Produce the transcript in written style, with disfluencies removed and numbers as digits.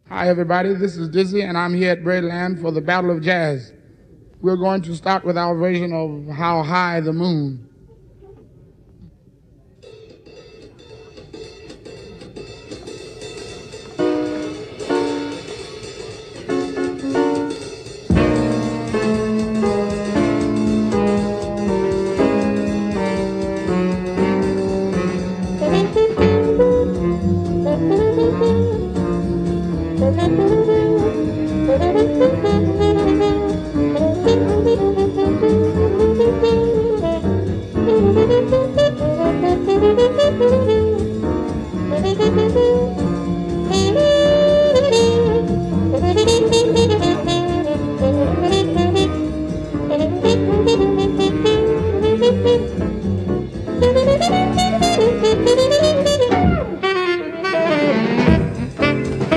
Hi, everybody. This is Dizzy, and I'm here at Braidland for the Battle of Jazz. We're going to start with our version of How High the Moon.